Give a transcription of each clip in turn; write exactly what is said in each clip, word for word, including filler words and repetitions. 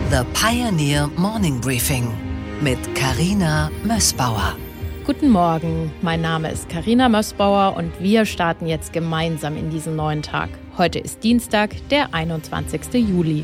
The Pioneer Morning Briefing mit Carina Mössbauer. Guten Morgen, mein Name ist Carina Mössbauer und wir starten jetzt gemeinsam in diesen neuen Tag. Heute ist Dienstag, der einundzwanzigsten Juli.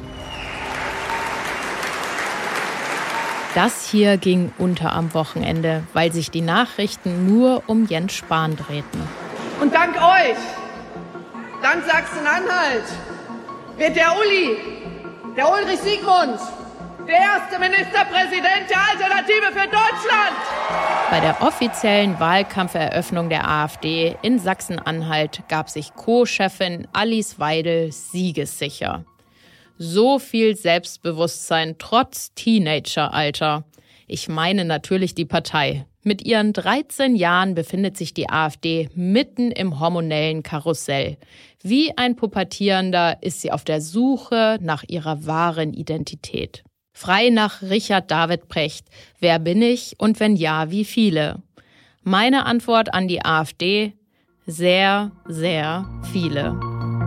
Das hier ging unter am Wochenende, weil sich die Nachrichten nur um Jens Spahn drehten. Und dank euch, dank Sachsen-Anhalt, wird der Uli, der Ulrich Siegmund, der erste Ministerpräsident der Alternative für Deutschland. Bei der offiziellen Wahlkampferöffnung der AfD in Sachsen-Anhalt gab sich Co-Chefin Alice Weidel siegessicher. So viel Selbstbewusstsein trotz Teenageralter. Ich meine natürlich die Partei. Mit ihren dreizehn Jahren befindet sich die AfD mitten im hormonellen Karussell. Wie ein Pubertierender ist sie auf der Suche nach ihrer wahren Identität. Frei nach Richard David Precht. Wer bin ich und wenn ja, wie viele? Meine Antwort an die AfD: sehr, sehr viele.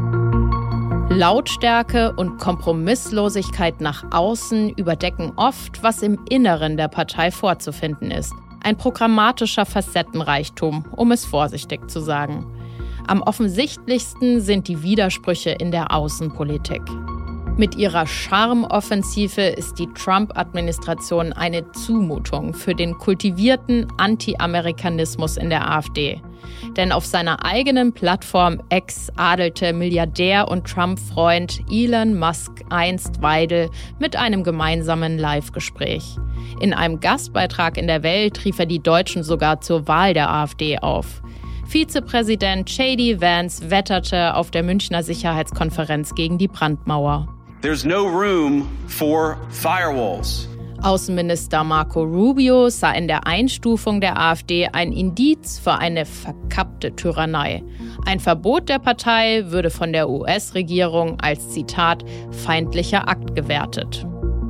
Lautstärke und Kompromisslosigkeit nach außen überdecken oft, was im Inneren der Partei vorzufinden ist. Ein programmatischer Facettenreichtum, um es vorsichtig zu sagen. Am offensichtlichsten sind die Widersprüche in der Außenpolitik. Mit ihrer Charmeoffensive ist die Trump-Administration eine Zumutung für den kultivierten Anti-Amerikanismus in der AfD. Denn auf seiner eigenen Plattform X adelte Milliardär und Trump-Freund Elon Musk einst Weidel mit einem gemeinsamen Live-Gespräch. In einem Gastbeitrag in der Welt rief er die Deutschen sogar zur Wahl der AfD auf. Vizepräsident J D Vance wetterte auf der Münchner Sicherheitskonferenz gegen die Brandmauer. There's no room for firewalls. Außenminister Marco Rubio sah in der Einstufung der AfD ein Indiz für eine verkappte Tyrannei. Ein Verbot der Partei würde von der U S-Regierung als, Zitat, feindlicher Akt gewertet.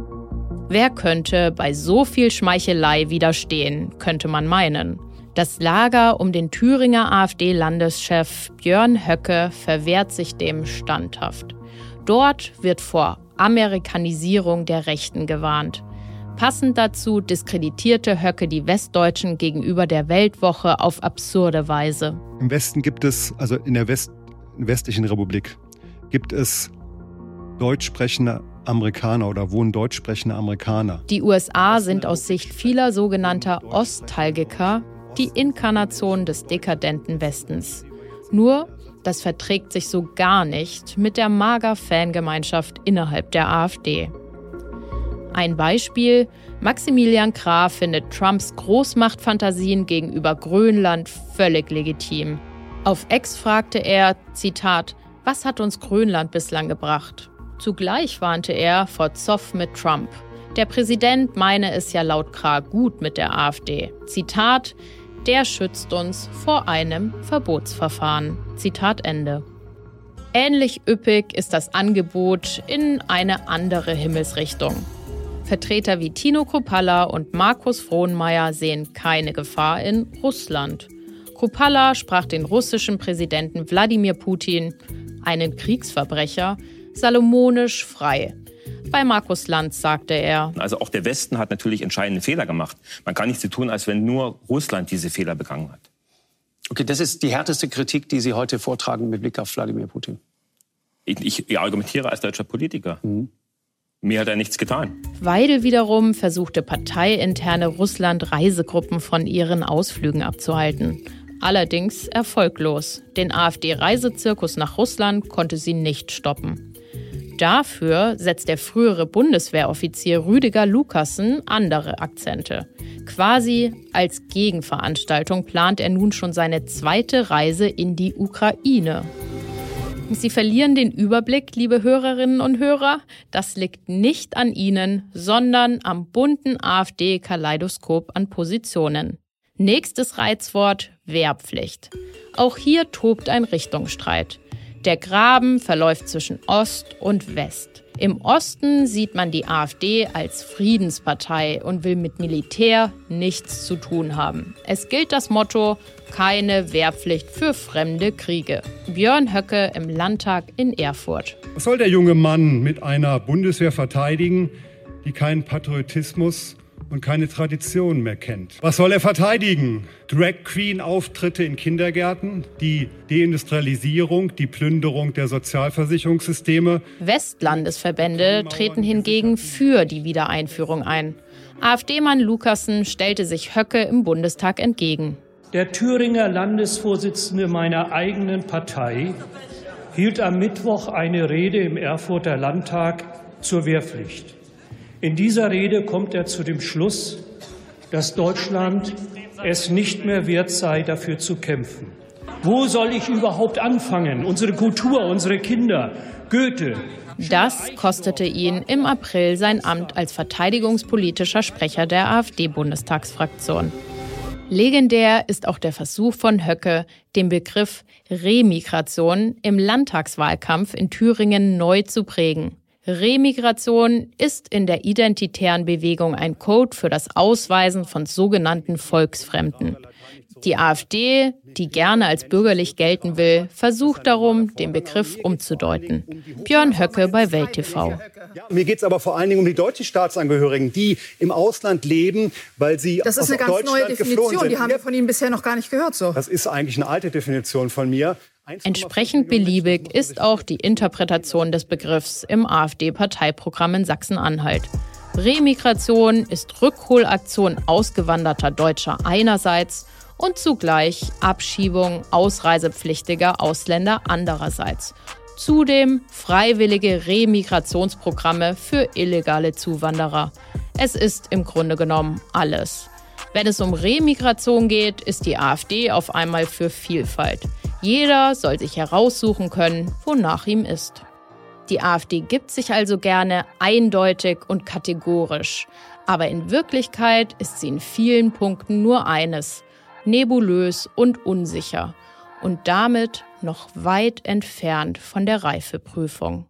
Wer könnte bei so viel Schmeichelei widerstehen, könnte man meinen. Das Lager um den Thüringer AfD-Landeschef Björn Höcke verwehrt sich dem standhaft. Dort wird vor Amerikanisierung der Rechten gewarnt. Passend dazu diskreditierte Höcke die Westdeutschen gegenüber der Weltwoche auf absurde Weise. Im Westen gibt es, also in der West, westlichen Republik, gibt es deutsch sprechende Amerikaner oder wohnen deutsch sprechende Amerikaner. Die U S A sind aus Sicht vieler sogenannter Ostalgiker die Inkarnation des dekadenten Westens. Nur, das verträgt sich so gar nicht mit der Mager-Fangemeinschaft innerhalb der AfD. Ein Beispiel: Maximilian Krah findet Trumps Großmachtfantasien gegenüber Grönland völlig legitim. Auf X fragte er, Zitat, was hat uns Grönland bislang gebracht? Zugleich warnte er vor Zoff mit Trump. Der Präsident meine es ja laut Krah gut mit der AfD. Zitat, der schützt uns vor einem Verbotsverfahren. Zitat Ende. Ähnlich üppig ist das Angebot in eine andere Himmelsrichtung. Vertreter wie Tino Kruppalla und Markus Frohnmayer sehen keine Gefahr in Russland. Kruppalla sprach den russischen Präsidenten Wladimir Putin, einen Kriegsverbrecher, salomonisch frei. Bei Markus Lanz sagte er: Also auch der Westen hat natürlich entscheidende Fehler gemacht. Man kann nicht so tun, als wenn nur Russland diese Fehler begangen hat. Okay, das ist die härteste Kritik, die Sie heute vortragen mit Blick auf Wladimir Putin. Ich, ich, ich argumentiere als deutscher Politiker. Mhm. Mir hat er nichts getan. Weidel wiederum versuchte parteiinterne Russland-Reisegruppen von ihren Ausflügen abzuhalten. Allerdings erfolglos. Den AfD-Reisezirkus nach Russland konnte sie nicht stoppen. Dafür setzt der frühere Bundeswehroffizier Rüdiger Lukassen andere Akzente. Quasi als Gegenveranstaltung plant er nun schon seine zweite Reise in die Ukraine. Sie verlieren den Überblick, liebe Hörerinnen und Hörer. Das liegt nicht an Ihnen, sondern am bunten AfD-Kaleidoskop an Positionen. Nächstes Reizwort: Wehrpflicht. Auch hier tobt ein Richtungsstreit. Der Graben verläuft zwischen Ost und West. Im Osten sieht man die AfD als Friedenspartei und will mit Militär nichts zu tun haben. Es gilt das Motto, keine Wehrpflicht für fremde Kriege. Björn Höcke im Landtag in Erfurt. Was soll der junge Mann mit einer Bundeswehr verteidigen, die keinen Patriotismus und keine Tradition mehr kennt? Was soll er verteidigen? Drag-Queen-Auftritte in Kindergärten, die Deindustrialisierung, die Plünderung der Sozialversicherungssysteme. Westlandesverbände treten hingegen für die Wiedereinführung ein. AfD-Mann Lukassen stellte sich Höcke im Bundestag entgegen. Der Thüringer Landesvorsitzende meiner eigenen Partei hielt am Mittwoch eine Rede im Erfurter Landtag zur Wehrpflicht. In dieser Rede kommt er zu dem Schluss, dass Deutschland es nicht mehr wert sei, dafür zu kämpfen. Wo soll ich überhaupt anfangen? Unsere Kultur, unsere Kinder, Goethe. Das kostete ihn im April sein Amt als verteidigungspolitischer Sprecher der AfD-Bundestagsfraktion. Legendär ist auch der Versuch von Höcke, den Begriff Remigration im Landtagswahlkampf in Thüringen neu zu prägen. Remigration ist in der identitären Bewegung ein Code für das Ausweisen von sogenannten Volksfremden. Die AfD, die gerne als bürgerlich gelten will, versucht darum, den Begriff umzudeuten. Björn Höcke bei Welt T V. Ja, mir geht es aber vor allen Dingen um die deutschen Staatsangehörigen, die im Ausland leben, weil sie aus Deutschland geflohen sind. Das ist eine ganz neue Definition, die haben wir von Ihnen bisher noch gar nicht gehört. So. Das ist eigentlich eine alte Definition von mir. Entsprechend beliebig ist auch die Interpretation des Begriffs im AfD-Parteiprogramm in Sachsen-Anhalt. Remigration ist Rückholaktion ausgewanderter Deutscher einerseits und zugleich Abschiebung ausreisepflichtiger Ausländer andererseits. Zudem freiwillige Remigrationsprogramme für illegale Zuwanderer. Es ist im Grunde genommen alles. Wenn es um Remigration geht, ist die AfD auf einmal für Vielfalt. Jeder soll sich heraussuchen können, wonach ihm ist. Die AfD gibt sich also gerne eindeutig und kategorisch. Aber in Wirklichkeit ist sie in vielen Punkten nur eines: nebulös und unsicher. Und damit noch weit entfernt von der Reifeprüfung.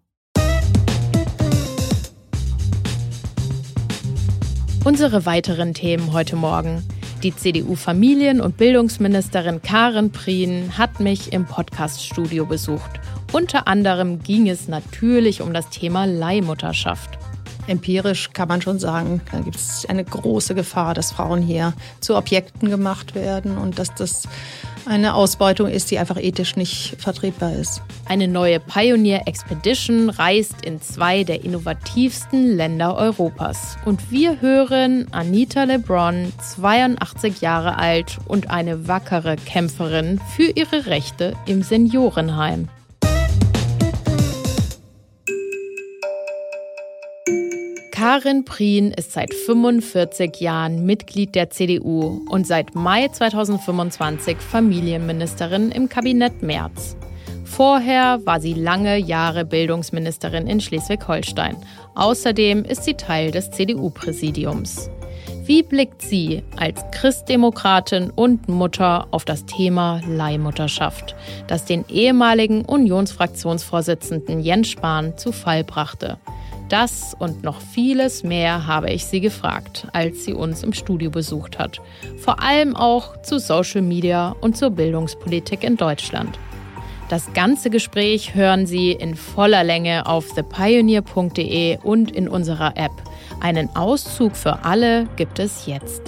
Unsere weiteren Themen heute Morgen. Die C D U-Familien- und Bildungsministerin Karin Prien hat mich im Podcast-Studio besucht. Unter anderem ging es natürlich um das Thema Leihmutterschaft. Empirisch kann man schon sagen, da gibt es eine große Gefahr, dass Frauen hier zu Objekten gemacht werden und dass das eine Ausbeutung ist, die einfach ethisch nicht vertretbar ist. Eine neue Pioneer Expedition reist in zwei der innovativsten Länder Europas. Und wir hören Anita Lebron, zweiundachtzig Jahre alt und eine wackere Kämpferin für ihre Rechte im Seniorenheim. Karin Prien ist seit fünfundvierzig Jahren Mitglied der C D U und seit Mai zweitausendfünfundzwanzig Familienministerin im Kabinett Merz. Vorher war sie lange Jahre Bildungsministerin in Schleswig-Holstein. Außerdem ist sie Teil des C D U-Präsidiums. Wie blickt sie als Christdemokratin und Mutter auf das Thema Leihmutterschaft, das den ehemaligen Unionsfraktionsvorsitzenden Jens Spahn zu Fall brachte? Das und noch vieles mehr habe ich sie gefragt, als sie uns im Studio besucht hat. Vor allem auch zu Social Media und zur Bildungspolitik in Deutschland. Das ganze Gespräch hören Sie in voller Länge auf the pioneer punkt de und in unserer App. Einen Auszug für alle gibt es jetzt.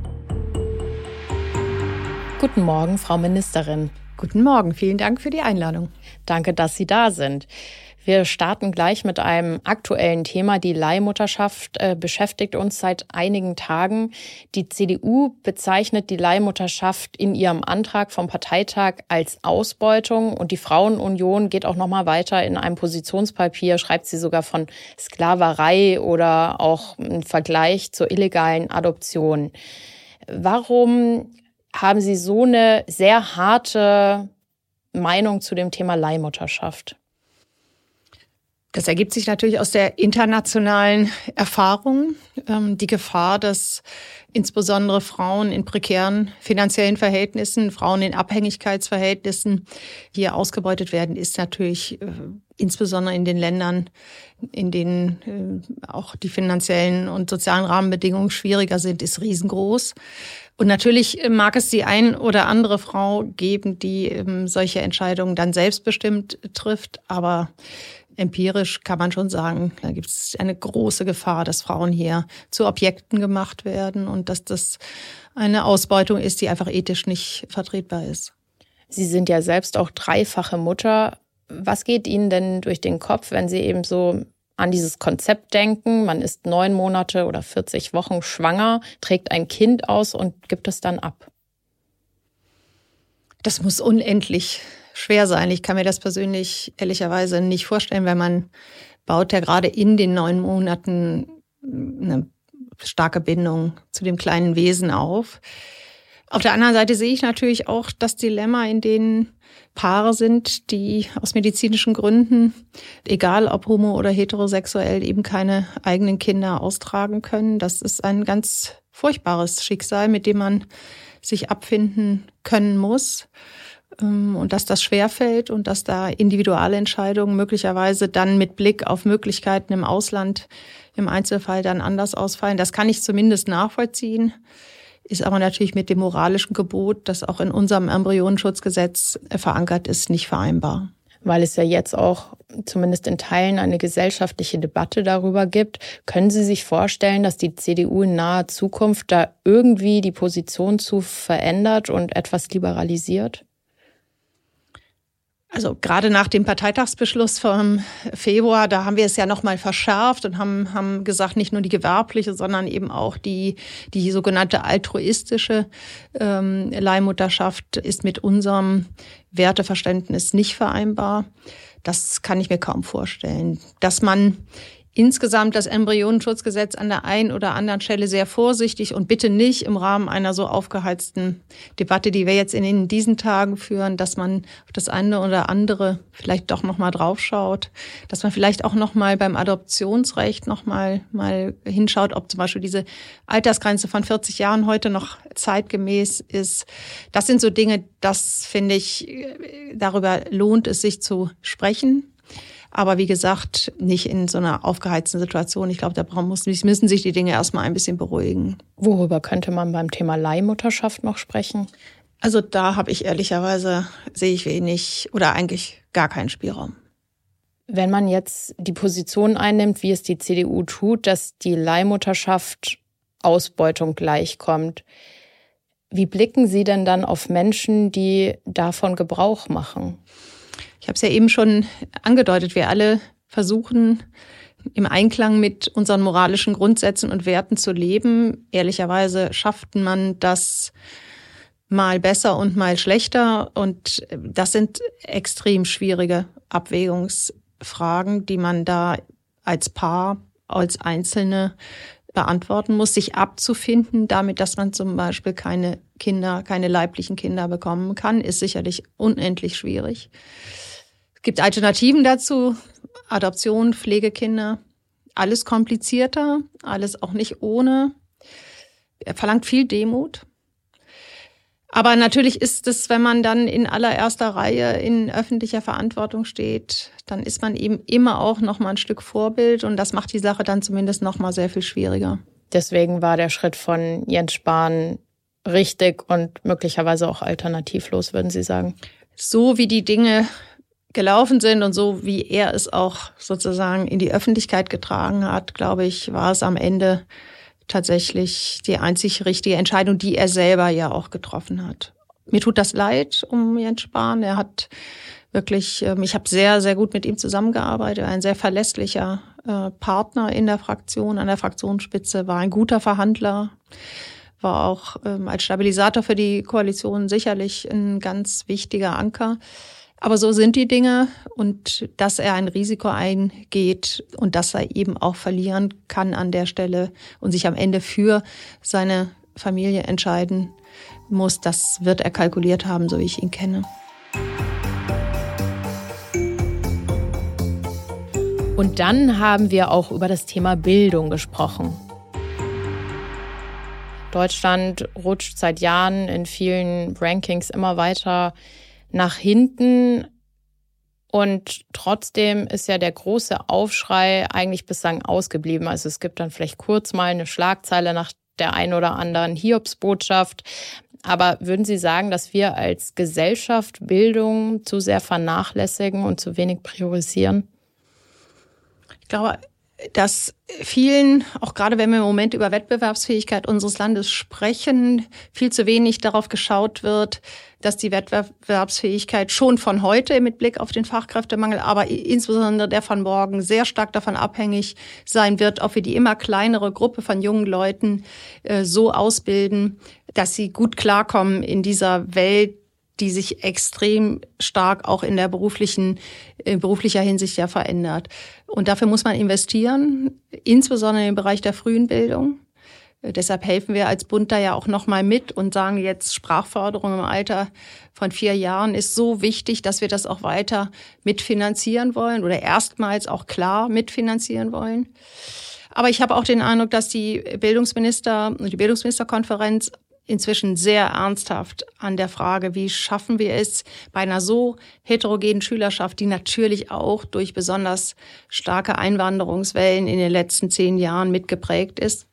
Guten Morgen, Frau Ministerin. Guten Morgen, vielen Dank für die Einladung. Danke, dass Sie da sind. Wir starten gleich mit einem aktuellen Thema. Die Leihmutterschaft äh, beschäftigt uns seit einigen Tagen. Die C D U bezeichnet die Leihmutterschaft in ihrem Antrag vom Parteitag als Ausbeutung. Und die Frauenunion geht auch noch mal weiter. In einem Positionspapier schreibt sie sogar von Sklaverei oder auch einen Vergleich zur illegalen Adoption. Warum haben Sie so eine sehr harte Meinung zu dem Thema Leihmutterschaft? Das ergibt sich natürlich aus der internationalen Erfahrung. Ähm, die Gefahr, dass insbesondere Frauen in prekären finanziellen Verhältnissen, Frauen in Abhängigkeitsverhältnissen hier ausgebeutet werden, ist natürlich äh, insbesondere in den Ländern, in denen äh, auch die finanziellen und sozialen Rahmenbedingungen schwieriger sind, ist riesengroß. Und natürlich mag es die ein oder andere Frau geben, die ähm, solche Entscheidungen dann selbstbestimmt trifft. Aber empirisch kann man schon sagen, da gibt es eine große Gefahr, dass Frauen hier zu Objekten gemacht werden und dass das eine Ausbeutung ist, die einfach ethisch nicht vertretbar ist. Sie sind ja selbst auch dreifache Mutter. Was geht Ihnen denn durch den Kopf, wenn Sie eben so an dieses Konzept denken? Man ist neun Monate oder vierzig Wochen schwanger, trägt ein Kind aus und gibt es dann ab. Das muss unendlich schwer sein. Ich kann mir das persönlich ehrlicherweise nicht vorstellen, weil man baut ja gerade in den neun Monaten eine starke Bindung zu dem kleinen Wesen auf. Auf der anderen Seite sehe ich natürlich auch das Dilemma, in dem Paare sind, die aus medizinischen Gründen, egal ob homo- oder heterosexuell, eben keine eigenen Kinder austragen können. Das ist ein ganz furchtbares Schicksal, mit dem man sich abfinden können muss. Und dass das schwerfällt und dass da Individualentscheidungen möglicherweise dann mit Blick auf Möglichkeiten im Ausland im Einzelfall dann anders ausfallen. Das kann ich zumindest nachvollziehen, ist aber natürlich mit dem moralischen Gebot, das auch in unserem Embryonenschutzgesetz verankert ist, nicht vereinbar. Weil es ja jetzt auch zumindest in Teilen eine gesellschaftliche Debatte darüber gibt. Können Sie sich vorstellen, dass die C D U in naher Zukunft da irgendwie die Position zu verändert und etwas liberalisiert? Also gerade nach dem Parteitagsbeschluss vom Februar, da haben wir es ja nochmal verschärft und haben, haben gesagt, nicht nur die gewerbliche, sondern eben auch die, die sogenannte altruistische ähm, Leihmutterschaft ist mit unserem Werteverständnis nicht vereinbar. Das kann ich mir kaum vorstellen. Dass man insgesamt das Embryonenschutzgesetz an der einen oder anderen Stelle sehr vorsichtig und bitte nicht im Rahmen einer so aufgeheizten Debatte, die wir jetzt in diesen Tagen führen, dass man auf das eine oder andere vielleicht doch noch mal draufschaut, dass man vielleicht auch noch mal beim Adoptionsrecht noch mal mal hinschaut, ob zum Beispiel diese Altersgrenze von vierzig Jahren heute noch zeitgemäß ist. Das sind so Dinge, das finde ich, darüber lohnt es sich zu sprechen. Aber wie gesagt, nicht in so einer aufgeheizten Situation. Ich glaube, da müssen sich die Dinge erstmal ein bisschen beruhigen. Worüber könnte man beim Thema Leihmutterschaft noch sprechen? Also da habe ich ehrlicherweise, sehe ich wenig oder eigentlich gar keinen Spielraum. Wenn man jetzt die Position einnimmt, wie es die C D U tut, dass die Leihmutterschaft Ausbeutung gleichkommt, wie blicken Sie denn dann auf Menschen, die davon Gebrauch machen? Ich habe es ja eben schon angedeutet, wir alle versuchen im Einklang mit unseren moralischen Grundsätzen und Werten zu leben. Ehrlicherweise schafft man das mal besser und mal schlechter. Und das sind extrem schwierige Abwägungsfragen, die man da als Paar, als Einzelne beantworten muss, sich abzufinden damit, dass man zum Beispiel keine Kinder, keine leiblichen Kinder bekommen kann, ist sicherlich unendlich schwierig. Es gibt Alternativen dazu, Adoption, Pflegekinder, alles komplizierter, alles auch nicht ohne. Er verlangt viel Demut. Aber natürlich ist es, wenn man dann in allererster Reihe in öffentlicher Verantwortung steht, dann ist man eben immer auch noch mal ein Stück Vorbild und das macht die Sache dann zumindest noch mal sehr viel schwieriger. Deswegen war der Schritt von Jens Spahn richtig und möglicherweise auch alternativlos, würden Sie sagen? So wie die Dinge gelaufen sind und so wie er es auch sozusagen in die Öffentlichkeit getragen hat, glaube ich, war es am Ende tatsächlich die einzig richtige Entscheidung, die er selber ja auch getroffen hat. Mir tut das leid um Jens Spahn. Er hat wirklich, ich habe sehr, sehr gut mit ihm zusammengearbeitet, ein sehr verlässlicher Partner in der Fraktion, an der Fraktionsspitze, war ein guter Verhandler, war auch als Stabilisator für die Koalition sicherlich ein ganz wichtiger Anker. Aber so sind die Dinge und dass er ein Risiko eingeht und dass er eben auch verlieren kann an der Stelle und sich am Ende für seine Familie entscheiden muss, das wird er kalkuliert haben, so wie ich ihn kenne. Und dann haben wir auch über das Thema Bildung gesprochen. Deutschland rutscht seit Jahren in vielen Rankings immer weiter nach hinten. Und trotzdem ist ja der große Aufschrei eigentlich bislang ausgeblieben. Also es gibt dann vielleicht kurz mal eine Schlagzeile nach der ein oder anderen Hiobsbotschaft. Aber würden Sie sagen, dass wir als Gesellschaft Bildung zu sehr vernachlässigen und zu wenig priorisieren? Ich glaube, dass vielen, auch gerade wenn wir im Moment über Wettbewerbsfähigkeit unseres Landes sprechen, viel zu wenig darauf geschaut wird, dass die Wettbewerbsfähigkeit schon von heute mit Blick auf den Fachkräftemangel, aber insbesondere der von morgen sehr stark davon abhängig sein wird, ob wir die immer kleinere Gruppe von jungen Leuten äh, so ausbilden, dass sie gut klarkommen in dieser Welt, die sich extrem stark auch in der beruflichen, in beruflicher Hinsicht ja verändert. Und dafür muss man investieren, insbesondere im Bereich der frühen Bildung. Deshalb helfen wir als Bund da ja auch nochmal mit und sagen jetzt, Sprachförderung im Alter von vier Jahren ist so wichtig, dass wir das auch weiter mitfinanzieren wollen oder erstmals auch klar mitfinanzieren wollen. Aber ich habe auch den Eindruck, dass die Bildungsminister und die Bildungsministerkonferenz inzwischen sehr ernsthaft an der Frage, wie schaffen wir es bei einer so heterogenen Schülerschaft, die natürlich auch durch besonders starke Einwanderungswellen in den letzten zehn Jahren mitgeprägt ist.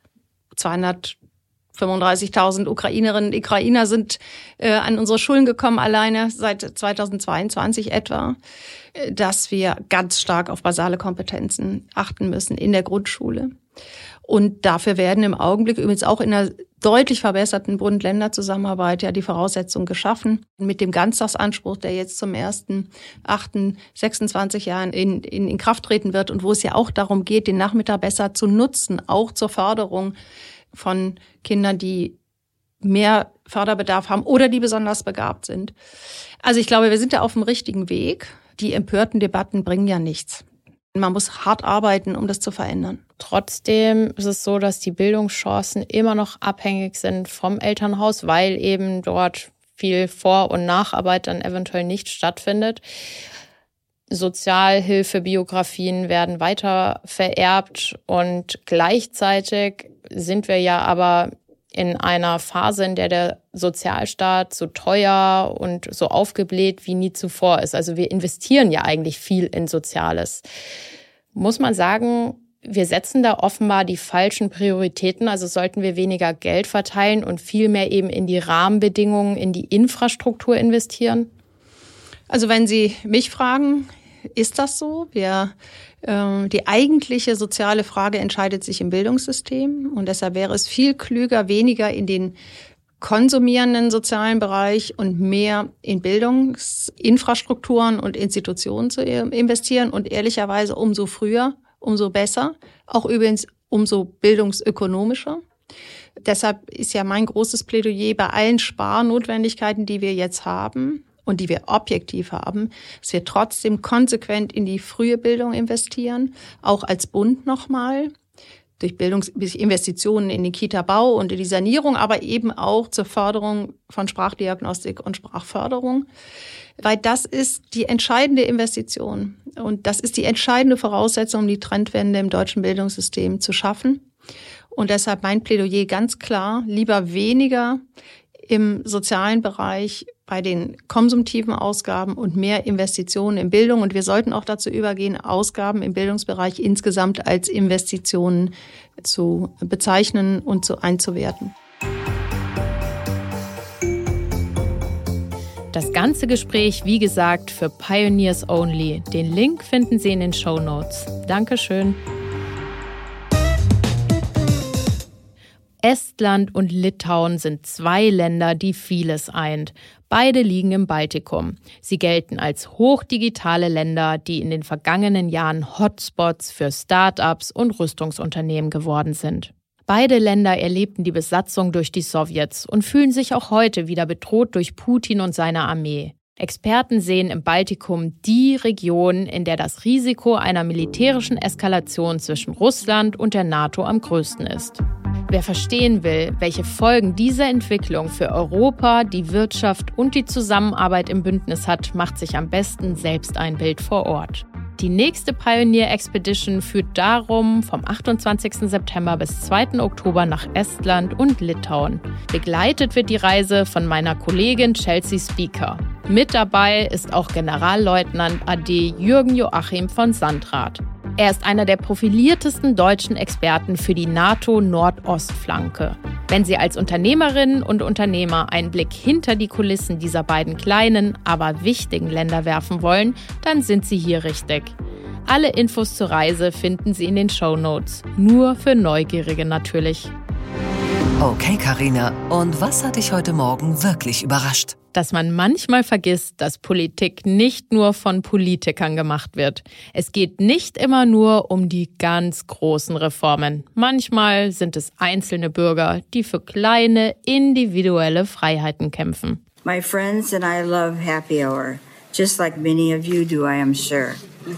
zweihundertfünfunddreißigtausend Ukrainerinnen und Ukrainer sind äh, an unsere Schulen gekommen, alleine seit zweitausendzweiundzwanzig etwa, dass wir ganz stark auf basale Kompetenzen achten müssen in der Grundschule. Und dafür werden im Augenblick übrigens auch in einer deutlich verbesserten Bund-Länder-Zusammenarbeit ja die Voraussetzungen geschaffen. Mit dem Ganztagsanspruch, der jetzt zum ersten achten sechsundzwanzig Jahren in, in, in Kraft treten wird und wo es ja auch darum geht, den Nachmittag besser zu nutzen, auch zur Förderung von Kindern, die mehr Förderbedarf haben oder die besonders begabt sind. Also ich glaube, wir sind da auf dem richtigen Weg. Die empörten Debatten bringen ja nichts. Man muss hart arbeiten, um das zu verändern. Trotzdem ist es so, dass die Bildungschancen immer noch abhängig sind vom Elternhaus, weil eben dort viel Vor- und Nacharbeit dann eventuell nicht stattfindet. Sozialhilfebiografien werden weiter vererbt und gleichzeitig sind wir ja aber in einer Phase, in der der Sozialstaat so teuer und so aufgebläht wie nie zuvor ist. Also wir investieren ja eigentlich viel in Soziales. Muss man sagen, wir setzen da offenbar die falschen Prioritäten. Also sollten wir weniger Geld verteilen und viel mehr eben in die Rahmenbedingungen, in die Infrastruktur investieren? Also wenn Sie mich fragen, ist das so? Wir, äh, die eigentliche soziale Frage entscheidet sich im Bildungssystem. Und deshalb wäre es viel klüger, weniger in den konsumierenden sozialen Bereich und mehr in Bildungsinfrastrukturen und Institutionen zu investieren. Und ehrlicherweise umso früher, umso besser. Auch übrigens umso bildungsökonomischer. Deshalb ist ja mein großes Plädoyer bei allen Sparnotwendigkeiten, die wir jetzt haben und die wir objektiv haben, dass wir trotzdem konsequent in die frühe Bildung investieren, auch als Bund nochmal, durch Bildungsinvestitionen in den Kita-Bau und in die Sanierung, aber eben auch zur Förderung von Sprachdiagnostik und Sprachförderung. Weil das ist die entscheidende Investition und das ist die entscheidende Voraussetzung, um die Trendwende im deutschen Bildungssystem zu schaffen. Und deshalb mein Plädoyer ganz klar, lieber weniger im sozialen Bereich bei den konsumtiven Ausgaben und mehr Investitionen in Bildung. Und wir sollten auch dazu übergehen, Ausgaben im Bildungsbereich insgesamt als Investitionen zu bezeichnen und zu einzuwerten. Das ganze Gespräch, wie gesagt, für Pioneers Only. Den Link finden Sie in den Shownotes. Dankeschön. Estland und Litauen sind zwei Länder, die vieles eint. Beide liegen im Baltikum. Sie gelten als hochdigitale Länder, die in den vergangenen Jahren Hotspots für Start-ups und Rüstungsunternehmen geworden sind. Beide Länder erlebten die Besatzung durch die Sowjets und fühlen sich auch heute wieder bedroht durch Putin und seine Armee. Experten sehen im Baltikum die Region, in der das Risiko einer militärischen Eskalation zwischen Russland und der NATO am größten ist. Wer verstehen will, welche Folgen diese Entwicklung für Europa, die Wirtschaft und die Zusammenarbeit im Bündnis hat, macht sich am besten selbst ein Bild vor Ort. Die nächste Pioneer Expedition führt darum vom achtundzwanzigsten September bis zweiten Oktober nach Estland und Litauen. Begleitet wird die Reise von meiner Kollegin Chelsea Speaker. Mit dabei ist auch Generalleutnant A D Jürgen Joachim von Sandrath. Er ist einer der profiliertesten deutschen Experten für die NATO-Nordostflanke. Wenn Sie als Unternehmerinnen und Unternehmer einen Blick hinter die Kulissen dieser beiden kleinen, aber wichtigen Länder werfen wollen, dann sind Sie hier richtig. Alle Infos zur Reise finden Sie in den Shownotes. Nur für Neugierige natürlich. Okay, Carina. Und was hat dich heute Morgen wirklich überrascht? Dass man manchmal vergisst, dass Politik nicht nur von Politikern gemacht wird. Es geht nicht immer nur um die ganz großen Reformen. Manchmal sind es einzelne Bürger, die für kleine, individuelle Freiheiten kämpfen. My friends and I love happy hour, just like many of you do, I am sure.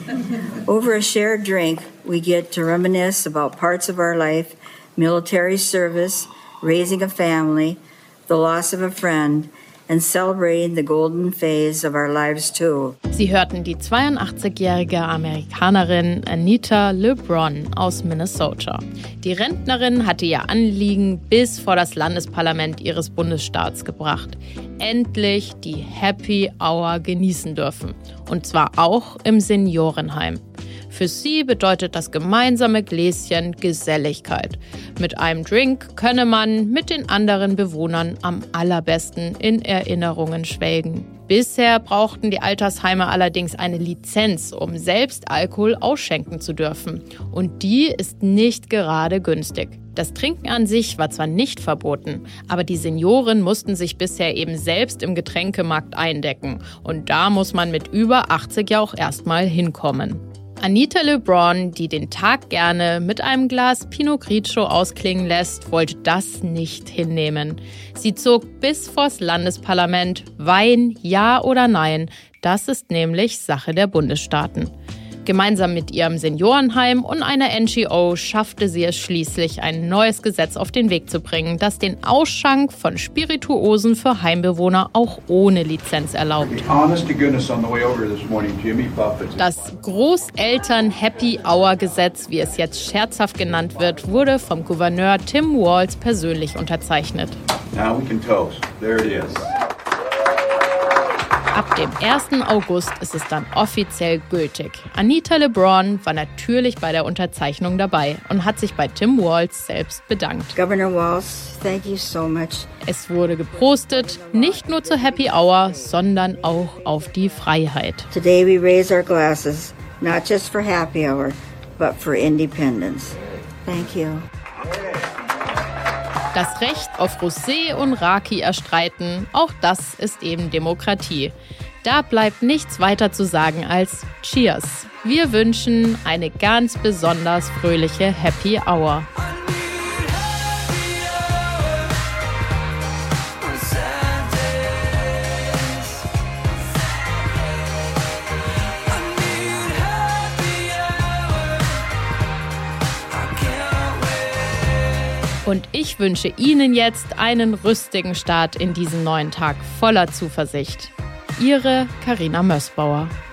Over a shared drink, we get to reminisce about parts of our life, military service, raising a family, the loss of a friend, and celebrating the golden phase of our lives too. Sie hörten die zweiundachtzigjährige Amerikanerin Anita LeBron aus Minnesota. Die Rentnerin hatte ihr Anliegen bis vor das Landesparlament ihres Bundesstaats gebracht. Endlich die Happy Hour genießen dürfen. Und zwar auch im Seniorenheim. Für sie bedeutet das gemeinsame Gläschen Geselligkeit. Mit einem Drink könne man mit den anderen Bewohnern am allerbesten in Erinnerungen schwelgen. Bisher brauchten die Altersheime allerdings eine Lizenz, um selbst Alkohol ausschenken zu dürfen. Und die ist nicht gerade günstig. Das Trinken an sich war zwar nicht verboten, aber die Senioren mussten sich bisher eben selbst im Getränkemarkt eindecken. Und da muss man mit über achtzig ja auch erstmal hinkommen. Anita LeBron, die den Tag gerne mit einem Glas Pinot Grigio ausklingen lässt, wollte das nicht hinnehmen. Sie zog bis vors Landesparlament. Wein, ja oder nein, das ist nämlich Sache der Bundesstaaten. Gemeinsam mit ihrem Seniorenheim und einer N G O schaffte sie es schließlich, ein neues Gesetz auf den Weg zu bringen, das den Ausschank von Spirituosen für Heimbewohner auch ohne Lizenz erlaubt. Das Großeltern-Happy-Hour-Gesetz, wie es jetzt scherzhaft genannt wird, wurde vom Gouverneur Tim Walz persönlich unterzeichnet. Now we can toast. There it is. Ab dem ersten August ist es dann offiziell gültig. Anita LeBron war natürlich bei der Unterzeichnung dabei und hat sich bei Tim Walz selbst bedankt. Governor Walz, thank you so much. Es wurde geprostet, nicht nur zur Happy Hour, sondern auch auf die Freiheit. Today we raise our glasses, not just for happy hour, but for independence. Thank you. Das Recht auf Rosé und Raki erstreiten, auch das ist eben Demokratie. Da bleibt nichts weiter zu sagen als Cheers. Wir wünschen eine ganz besonders fröhliche Happy Hour. Und ich wünsche Ihnen jetzt einen rüstigen Start in diesen neuen Tag voller Zuversicht. Ihre Carina Mössbauer.